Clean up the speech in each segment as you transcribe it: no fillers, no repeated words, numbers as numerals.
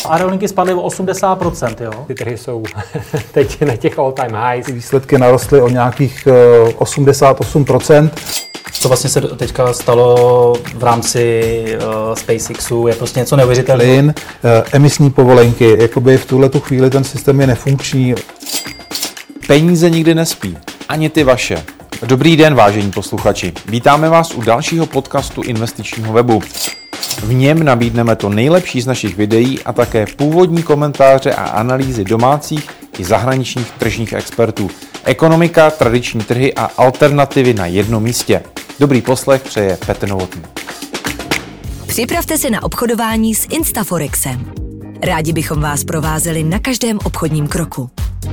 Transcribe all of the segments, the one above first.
Aerolinky spadly o 80%, jo? Ty trhy jsou teď na těch all-time highs. Výsledky narostly o nějakých 88%. Co vlastně se teďka stalo v rámci SpaceXu, je prostě něco neuvěřitelného. Plyn, emisní povolenky, jakoby v tuhletu chvíli ten systém je nefunkční. Peníze nikdy nespí, ani ty vaše. Dobrý den, vážení posluchači. Vítáme vás u dalšího podcastu investičního webu. V něm nabídneme to nejlepší z našich videí a také původní komentáře a analýzy domácích i zahraničních tržních expertů. Ekonomika, tradiční trhy a alternativy na jednom místě. Dobrý poslech přeje Petr Novotný. Připravte se na obchodování s Instaforexem. Rádi bychom vás provázeli na každém obchodním kroku.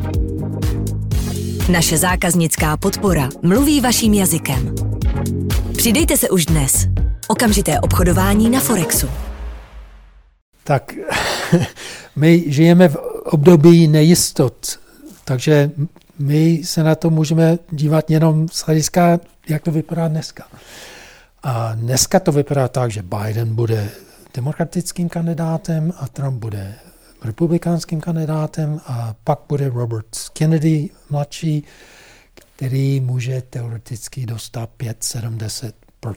Naše zákaznická podpora mluví vaším jazykem. Přidejte se už dnes. Okamžité obchodování na Forexu. Tak my žijeme v období nejistot, takže my se na to můžeme dívat jenom z hlediska, jak to vypadá dneska. A dneska to vypadá tak, že Biden bude demokratickým kandidátem a Trump bude republikánským kandidátem a pak bude Robert Kennedy mladší, který může teoreticky dostat 5-70%.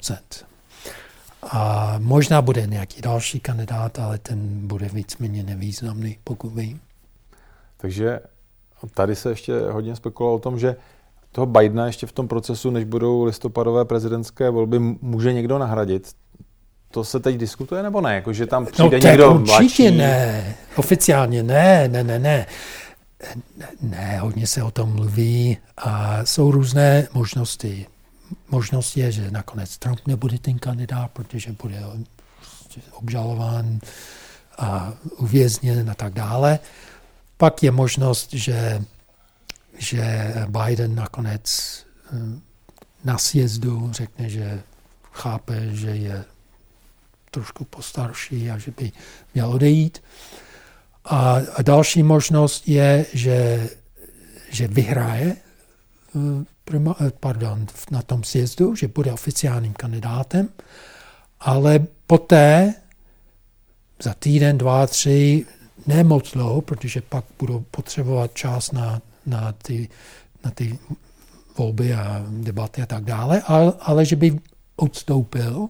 A možná bude nějaký další kandidát, ale ten bude víceméně nevýznamný, pokud vím. Takže tady se ještě hodně spekulovalo o tom, že toho Bidena ještě v tom procesu, než budou listopadové prezidentské volby, může někdo nahradit. To se teď diskutuje, nebo ne? Jako, že tam přijde někdo mladší? Určitě ne. Oficiálně ne. Ne, hodně se o tom mluví a jsou různé možnosti. Možnost je, že nakonec Trump nebude ten kandidát, protože bude obžalován a uvězněn a tak dále. Pak je možnost, že Biden nakonec na sjezdu řekne, že chápe, že je trošku postarší a že by měl odejít. A další možnost je, že vyhraje na tom sjezdu, že bude oficiálním kandidátem, ale poté za týden, 2, 3, ne moc dlouho, protože pak budou potřebovat čas na ty volby a debaty a tak dále, ale že by odstoupil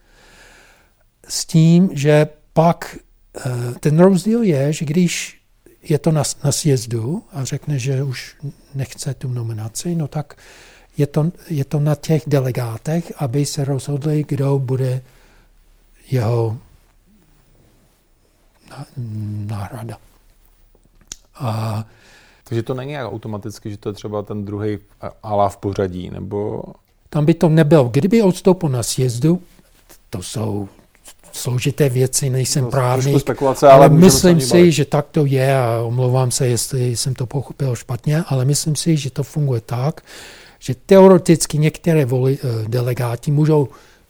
s tím, že pak ten rozdíl je, že když je to na sjezdu a řekne, že už nechce tu nominaci, no tak je to na těch delegátech, aby se rozhodli, kdo bude jeho náhrada. Takže to není automaticky, že to je třeba ten druhý ala v pořadí, nebo... Tam by to nebylo. Kdyby odstoupil na sjezdu, to jsou složité věci, nejsem právník, ale myslím si, že tak to je a omlouvám se, jestli jsem to pochopil špatně, ale myslím si, že to funguje tak, že teoreticky některé delegáti můžou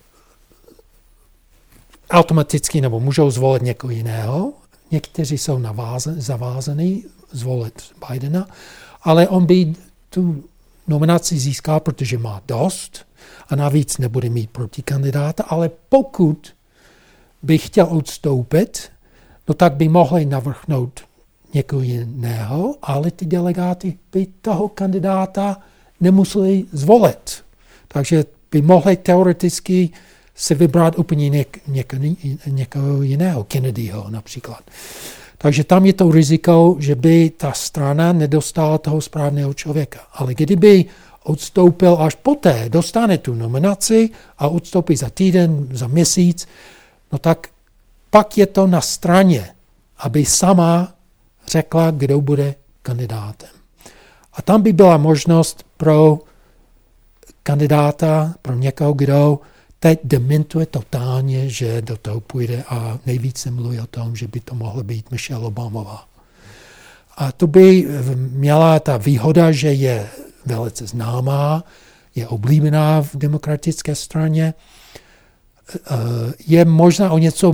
automaticky nebo můžou zvolit někoho jiného, někteří jsou zavázaný zvolit Bidena, ale on by tu nominaci získal, protože má dost a navíc nebude mít protikandidáta, ale pokud by chtěl odstoupit, no tak by mohli navrhnout někoho jiného, ale ty delegáty by toho kandidáta nemuseli zvolit. Takže by mohli teoreticky si vybrat úplně někoho jiného, Kennedyho například. Takže tam je to riziko, že by ta strana nedostala toho správného člověka. Ale kdyby odstoupil až poté, dostane tu nominaci a odstoupí za týden, za měsíc, no tak pak je to na straně, aby sama řekla, kdo bude kandidátem. A tam by byla možnost pro kandidáta, pro někoho, kdo teď dementuje totálně, že do toho půjde a nejvíce mluví o tom, že by to mohlo být Michelle Obamová. A to by měla ta výhoda, že je velice známá, je oblíbená v demokratické straně, je možná o něco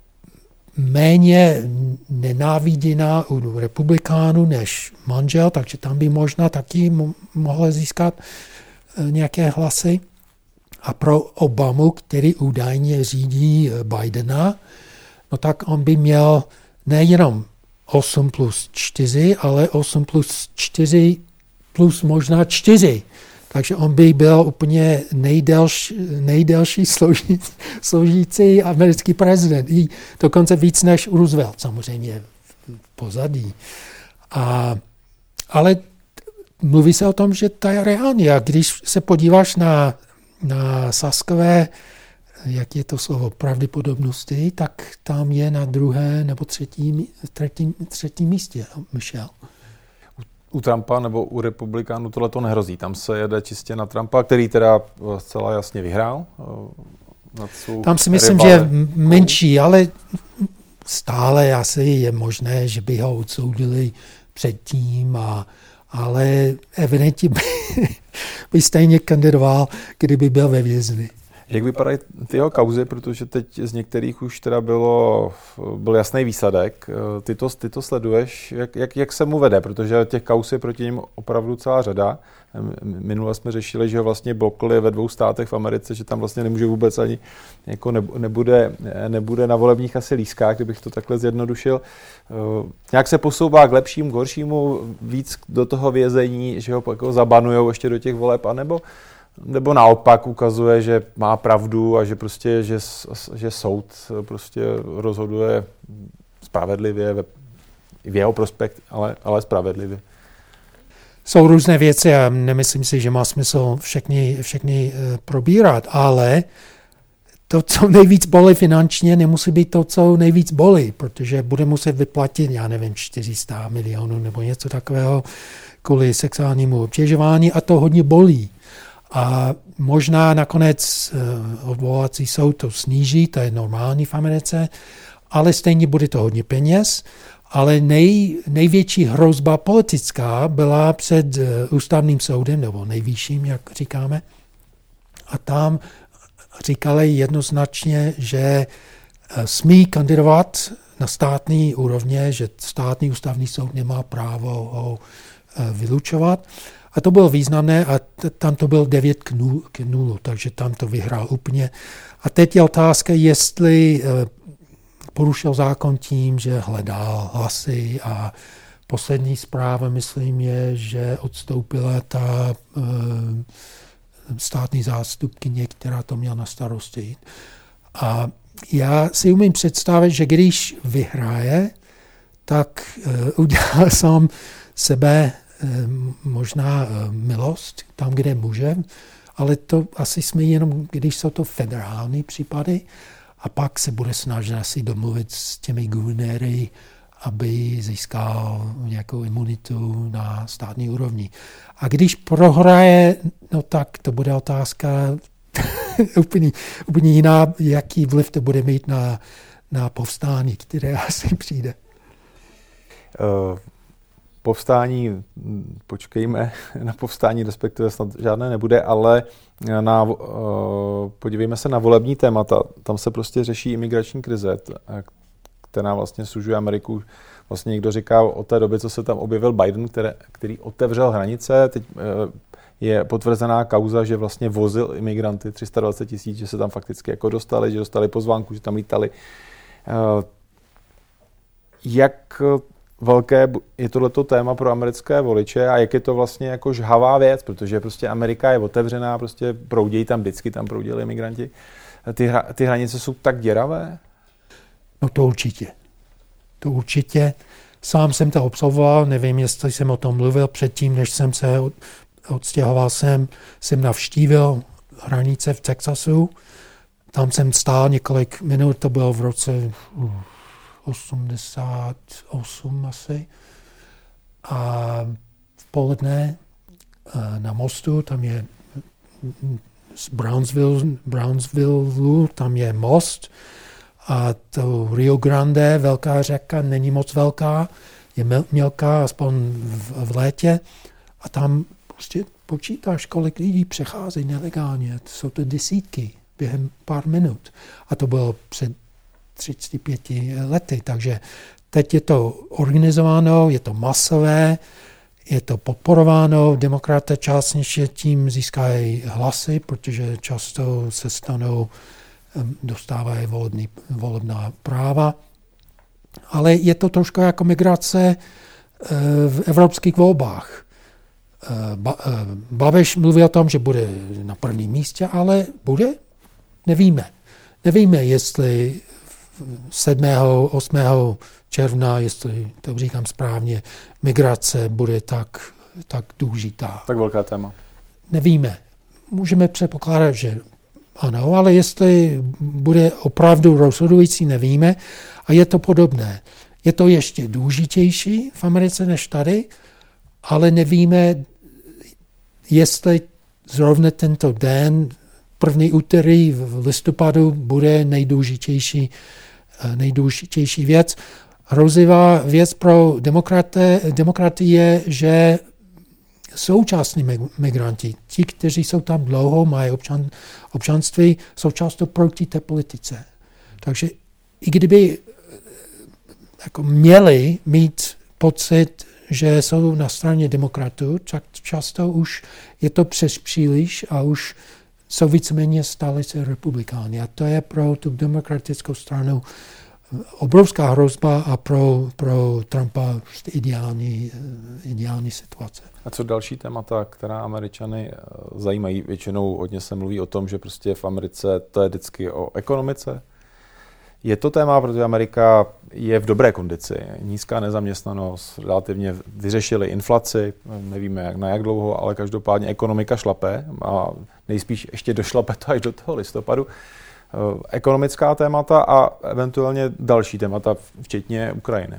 méně nenáviděná u republikánů než manžel, takže tam by možná taky mohla získat nějaké hlasy. A pro Obamu, který údajně řídí Bidena, no tak on by měl nejenom 8+4, ale 8+4 plus možná 4. Takže on by byl úplně nejdelší sloužící americký prezident. I dokonce víc než Roosevelt, samozřejmě v pozadí. Ale mluví se o tom, že to je reálně. A když se podíváš na Saskové, jak je to slovo, pravděpodobnosti, tak tam je na druhé nebo třetím místě Michelle. U Trumpa nebo u republikánů tohle to nehrozí. Tam se jede čistě na Trumpa, který teda zcela jasně vyhrál. Tam si myslím, že je menší, ale stále asi je možné, že by ho odsoudili předtím, ale evidentně by stejně kandidoval, kdyby byl ve vězení. Jak vypadají ty jeho kauzy, protože teď z některých už teda byl jasný výsledek. Ty to sleduješ, jak se mu vede, protože těch kauz je proti němu opravdu celá řada. Minule jsme řešili, že ho vlastně blokli ve 2 státech v Americe, že tam vlastně nemůže vůbec ani jako nebude na volebních asi lístkách, kdybych to takhle zjednodušil. Nějak se posouvá k lepšímu, k horšímu, víc do toho vězení, že ho jako zabanujou ještě do těch voleb, nebo naopak ukazuje, že má pravdu a že prostě, že soud prostě rozhoduje spravedlivě, v jeho prospekt, ale spravedlivě. Jsou různé věci a nemyslím si, že má smysl všechny probírat, ale to, co nejvíc bolí finančně, nemusí být to, co nejvíc bolí, protože bude muset vyplatit, 400 milionů nebo něco takového kvůli sexuálnímu obtěžování a to hodně bolí. A možná nakonec odvolací soud to sníží, to je normální v Americe, ale stejně bude to hodně peněz. Ale největší hrozba politická byla před ústavním soudem, nebo nejvyšším, jak říkáme. A tam říkali jednoznačně, že smí kandidovat na státní úrovně, že státní ústavní soud nemá právo ho vylučovat. A to bylo významné a tam to byl 9-0, takže tam to vyhrál úplně. A teď je otázka, jestli porušil zákon tím, že hledal hlasy a poslední zpráva, myslím, je, že odstoupila ta státní zástupkyně, která to měla na starosti. A já si umím představit, že když vyhraje, tak udělá sám sebe možná milost tam, kde může, ale to asi jsme jenom, když jsou to federální případy, a pak se bude snažit asi domluvit s těmi guvernéry, aby získal nějakou imunitu na státní úrovni. A když prohraje, no tak to bude otázka úplně jiná, jaký vliv to bude mít na povstání, které asi přijde. Povstání, počkejme na povstání, respektive snad žádné nebude, ale podívejme se na volební témata. Tam se prostě řeší imigrační krize, která vlastně sužuje Ameriku. Vlastně někdo říká od té doby, co se tam objevil Biden, který otevřel hranice. Teď je potvrzená kauza, že vlastně vozil imigranty 320 000, že se tam fakticky jako dostali, že dostali pozvánku, že tam lítali. Jak velké je tohleto téma pro americké voliče a jak je to vlastně jako žhavá věc, protože prostě Amerika je otevřená, prostě proudí tam vždycky, tam proudili imigranti. Ty hranice jsou tak děravé? No to určitě. To určitě. Sám jsem to absolvoval, nevím, jestli jsem o tom mluvil předtím, než jsem se odstěhoval jsem navštívil hranice v Texasu. Tam jsem stál několik minut, to bylo v roce 88 asi. A v poledne na mostu, tam je z Brownsville, tam je most a to Rio Grande, velká řeka, není moc velká, je mělká, aspoň v létě a tam prostě počítáš, kolik lidí přechází nelegálně, jsou to desítky během pár minut a to bylo před 35 lety, takže teď je to organizováno, je to masové, je to podporováno, demokraté částečně tím získají hlasy, protože často se dostávají volebná práva Ale je to trošku jako migrace v evropských volbách. Babiš mluví o tom, že bude na prvním místě, ale bude? Nevíme. Nevíme, jestli 7. 8. června, jestli to říkám správně, migrace bude tak důležitá. Tak velké téma. Nevíme. Můžeme předpokládat, že ano, ale jestli bude opravdu rozhodující, nevíme. A je to podobné. Je to ještě důležitější v Americe než tady, ale nevíme, jestli zrovna tento den, první úterý v listopadu, bude nejdůležitější věc. Hrozivá věc pro demokraty je, že současní migranti, ti, kteří jsou tam dlouho, mají občanství, jsou často proti té politice. Takže i kdyby jako měli mít pocit, že jsou na straně demokratů, tak často už je to přes příliš a už jsou víceméně stále se republikáni. A to je pro tu demokratickou stranu obrovská hrozba a pro Trumpa ideální situace. A co další témata, která Američany zajímají? Většinou hodně se mluví o tom, že prostě v Americe to je vždycky o ekonomice. Je to téma, protože Amerika je v dobré kondici. Nízká nezaměstnanost, relativně vyřešili inflaci, nevíme na jak dlouho, ale každopádně ekonomika šlape a nejspíš ještě došlape to až do toho listopadu. Ekonomická témata a eventuálně další témata, včetně Ukrajiny.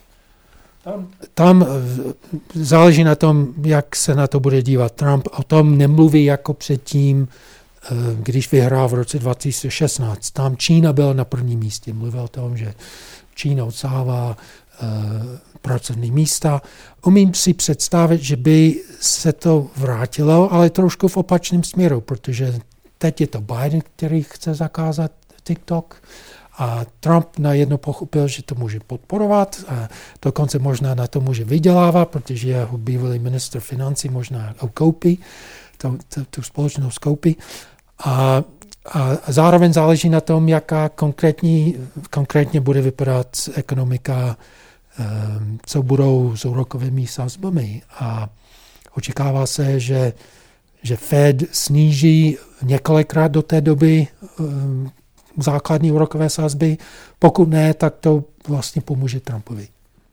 Tam záleží na tom, jak se na to bude dívat Trump. O tom nemluví jako předtím, když vyhrál v roce 2016. Tam Čína byla na prvním místě. Mluvil o tom, že Čína odsává pracovní místa. Umím si představit, že by se to vrátilo, ale trošku v opačném směru, protože teď je to Biden, který chce zakázat TikTok a Trump najednou pochopil, že to může podporovat a dokonce možná na to může vydělávat, protože jeho bývalý ministr financí možná koupí, tu společnost koupí. A zároveň záleží na tom, jaká konkrétně bude vypadat ekonomika, co budou s úrokovými sazbami. A očekává se, že Fed sníží několikrát do té doby základní úrokové sazby. Pokud ne, tak to vlastně pomůže Trumpovi.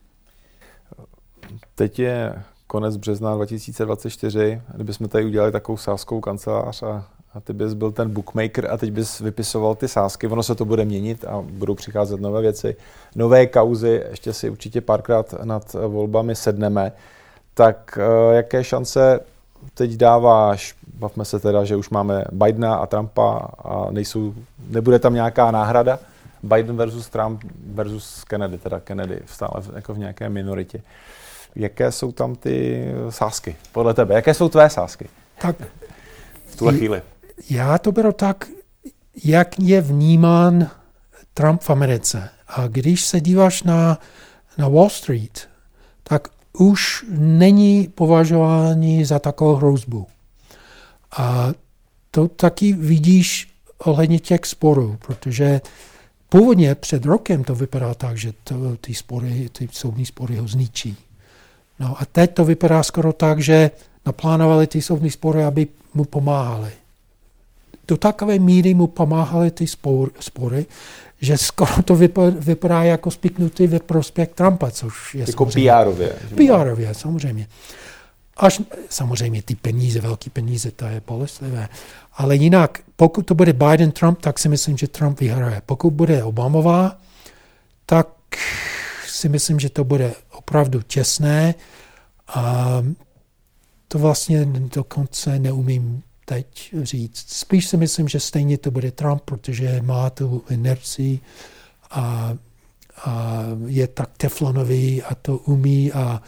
Teď je konec března 2024. Kdybychom tady udělali takovou sázkovou kancelář a ty bys byl ten bookmaker a teď bys vypisoval ty sázky, ono se to bude měnit a budou přicházet nové věci, nové kauzy, ještě si určitě párkrát nad volbami sedneme. Tak jaké šance teď dáváš? Bavme se teda, že už máme Bidena a Trumpa a nebude tam nějaká náhrada. Biden versus Trump versus Kennedy, teda Kennedy stále jako v nějaké minoritě. Jaké jsou tam ty sázky podle tebe? Jaké jsou tvé sázky? Tak v tuhle chvíli. Já to beru tak, jak je vnímán Trump v Americe. A když se díváš na Wall Street, tak už není považování za takovou hrozbu. A to taky vidíš ohledně těch sporů, protože původně před rokem to vypadá tak, že ty soudní spory ho zničí. No a teď to vypadá skoro tak, že naplánovali ty soudní spory, aby mu pomáhali. Do takové míry mu pomáhali ty spory, že skoro to vypadá jako spiknutý ve prospěch Trumpa, což je jako PR-ově. PR-ově, samozřejmě. Až samozřejmě ty peníze, velké peníze, to je bolestlivé. Ale jinak, pokud to bude Biden-Trump, tak si myslím, že Trump vyhraje. Pokud bude Obamová, tak si myslím, že to bude opravdu těsné. A to vlastně dokonce neumím teď říct. Spíš si myslím, že stejně to bude Trump, protože má tu inerci a je tak teflonový a to umí a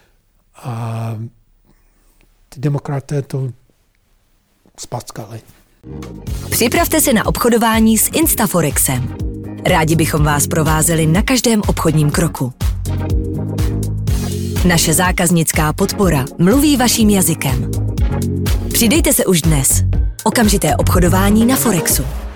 ty demokraté to spackali. Připravte se na obchodování s Instaforexem. Rádi bychom vás provázeli na každém obchodním kroku. Naše zákaznická podpora mluví vaším jazykem. Přidejte se už dnes. Okamžité obchodování na Forexu.